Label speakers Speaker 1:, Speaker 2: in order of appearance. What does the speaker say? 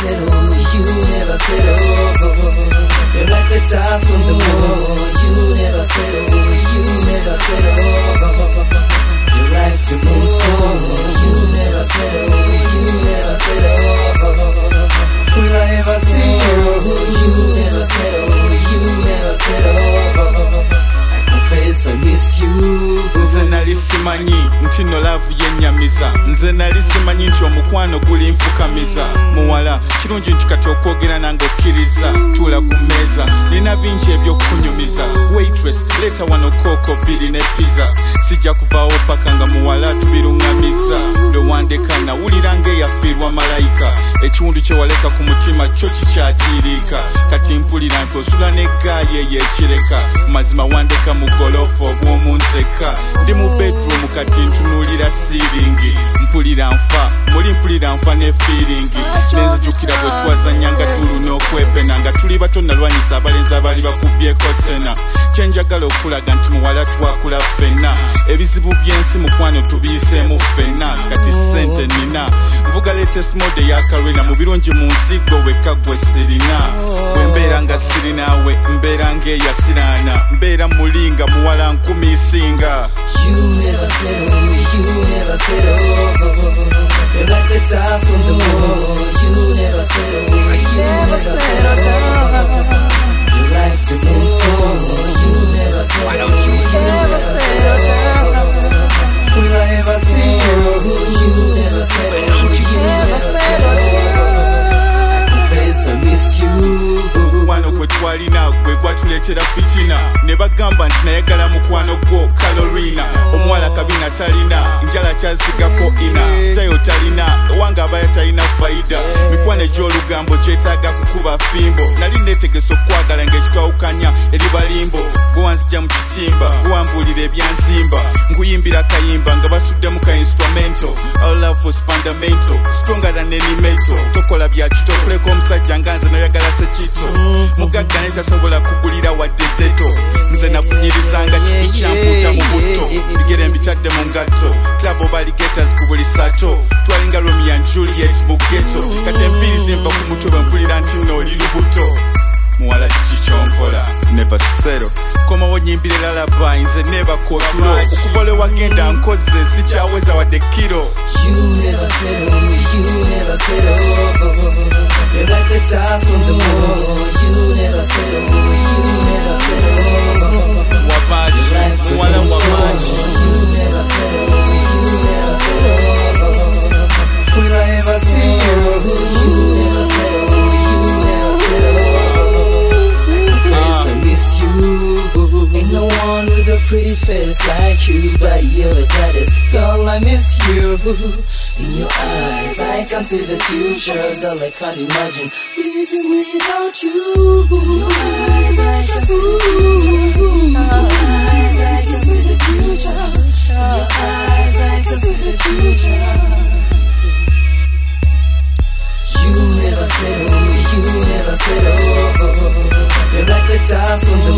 Speaker 1: settle, you never settle. You're like the dust from the wall. You never settle, you never settle. You're like the moon song. You never settle, you never settle. Will I ever see you? You never settle, you never settle. I confess I miss you.
Speaker 2: Nze nali simanyi nti no love yenyamiza. Nze nali simanyi nti omukwano guli nfukamiza. Muwala kirungi nti kati okwogera nange okkiriza. Tuula ku mmeeza nina bingi ebyokunyumiza. Waitress leta wano koko biri ne pizza. Sijja kuvaawo paka nga muwala tubiruŋŋamiza. Lwewandeka nawulira ng'eyafiirwa malayika. Ekiwundu kye waleka ku mutima kyo kikyatiiriika. Kati mpulira nti osula n'eggaayi ey'ekireka. Mazima wandeka mu golofu obw'omunzeka. Ndi mu bedroom kati ntunuulira siiringi. Mpulira nfa muli mpulira nfa ne feelingi. Nenzijukira bwe twazanyanga tulu n'okwepena nga tuli bato nalwanyisa abalenzi abaali bakubyeko tena. Kyenjagala okulaga nti muwala twakula ffenna. Ebizibu by'ensi mukwano tubiyiseemu ffenna. Kati ssente nina nvuga latest mode ya Karina. Mu birungi mu nsi gwe wekka gwe sirina. Bwe mbeera nga sirinaawe mbeera ng'eyasiraana. Mbeera mulinga muwala nkumi isinga.
Speaker 1: You never settle, you never settle. You're like the dust from the wall. You never settle, you never settle. You're like the moon song. You never settle. Why don't you never settle? Will I ever see you? You never settle. Why don't you never settle? I confess I miss you.
Speaker 2: Wano kwe twalina gwe gwatuleetera fitina. Ne bagamba nti nayagala mukwano gwo Carolina. Omuwala kabina talina njala kyasigako ina. Style talina wanga abaya talina faida. Mikwano egy'olugambo gyetaaga kukuba fimbo. Nali neetegesa okwagala ng'ekitwawukanya eri balimbo. Gwe wanzija mu kitimba gwambulira ebyanzimba. Nkuyimbira kayimba nga basuddemu ka instrumental. Our love was fundamental, stronger than any metal. Tokola bya kito kuleka omusajja nga nze noyagala sekito. Mugagga netasobola kugulira wadde deto. Nze nakunyirizanga kifi kyampuuta mu butto. Bigere mbitadde mu ngatto. Club of alligators ku buli sato. Twalinga Romeo and Juliet mu ghetto. Kati empiri zimba ku mutwe bwe mpulira nti nno oli lubuto. Muwala kiki kyonkola never settle. Komawo nyimbire lullaby nze never kotulo. Okuva lwe wagenda nkoze sikyaweza wadde kiro.
Speaker 1: You never settle, you never settle. You're like the dust from the wall. You never settle, you never settle.
Speaker 2: Wabaji, muwala wabaji.
Speaker 1: You never settle, you never settle. Will I ever see you? You never settle, you never settle. I confess I miss you. Ain't no one with a pretty face like you, but you're the goddess, girl, I miss you. In your eyes, I can see the future, girl, I can't imagine living without you. In your eyes, I can see. In your eyes, I can see the future. In your eyes, I can see the future. You never settle, you never settle. You're like the dust from the